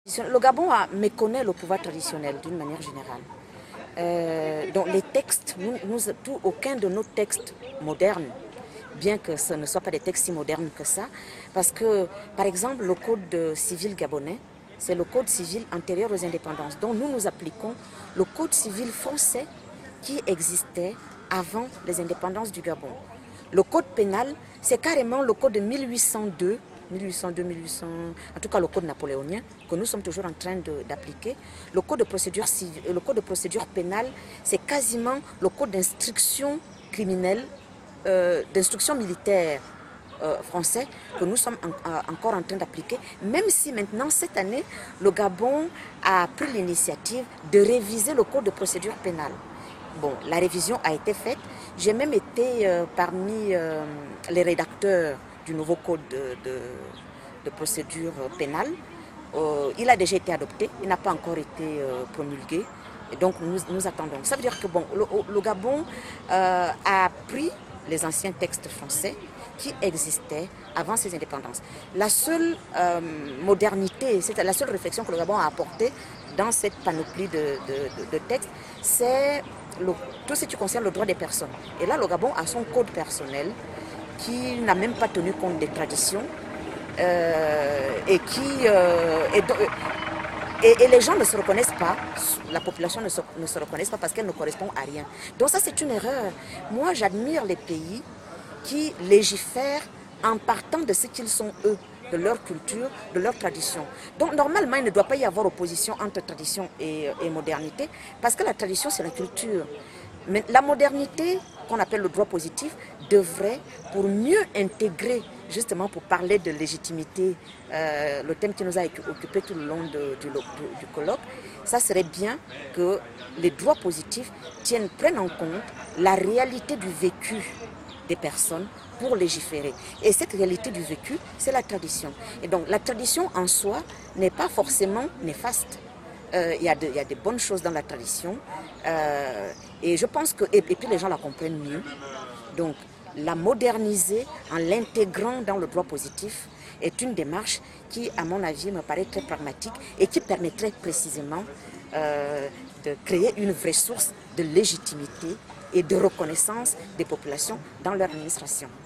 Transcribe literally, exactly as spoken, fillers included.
Le Gabon a, méconnaît le pouvoir traditionnel d'une manière générale. Euh, donc les textes, nous, nous, tout, aucun de nos textes modernes, bien que ce ne soient pas des textes si modernes que ça, parce que, par exemple, le code civil gabonais, c'est le code civil antérieur aux indépendances. Donc nous, nous appliquons le code civil français qui existait avant les indépendances du Gabon. Le code pénal, c'est carrément le code de mille huit cent deux, mille huit cent deux, mille huit cents, en tout cas le code napoléonien, que nous sommes toujours en train d'appliquer. Le code de procédure civile, le code de procédure pénale, c'est quasiment le code d'instruction criminelle, euh, d'instruction militaire euh, français que nous sommes en, euh, encore en train d'appliquer, même si maintenant, cette année, le Gabon a pris l'initiative de réviser le code de procédure pénale. Bon, la révision a été faite. J'ai même été euh, parmi euh, les rédacteurs du nouveau code de, de, de procédure pénale. Euh, il a déjà été adopté, il n'a pas encore été euh, promulgué. Et donc nous, nous attendons. Ça veut dire que bon, le, le Gabon euh, a pris les anciens textes français qui existaient avant ses indépendances. La seule euh, modernité, c'est la seule réflexion que le Gabon a apportée dans cette panoplie de, de, de, de textes, c'est tout ce qui concerne le droit des personnes. Et là, le Gabon a son code personnel qui n'a même pas tenu compte des traditions euh, et qui... Euh, et, et, et les gens ne se reconnaissent pas, la population ne se, ne se reconnaisse pas parce qu'elle ne correspond à rien. Donc ça, c'est une erreur. Moi, j'admire les pays qui légifèrent en partant de ce qu'ils sont eux, de leur culture, de leur tradition. Donc normalement, il ne doit pas y avoir opposition entre tradition et, et modernité, parce que la tradition, c'est la culture. Mais la modernité, qu'on appelle le droit positif, devrait, pour mieux intégrer, justement pour parler de légitimité, euh, le thème qui nous a occupé tout le long de, du, du, du colloque, ça serait bien que les droits positifs tiennent, prennent en compte la réalité du vécu des personnes pour légiférer. Et cette réalité du vécu, c'est la tradition. Et donc la tradition en soi n'est pas forcément néfaste. Euh, il y a de, il y a des bonnes choses dans la tradition. Euh, et je pense que, et, et puis les gens la comprennent mieux. Donc la moderniser en l'intégrant dans le droit positif est une démarche qui, à mon avis, me paraît très pragmatique et qui permettrait précisément euh, de créer une vraie source de légitimité et de reconnaissance des populations dans leur administration.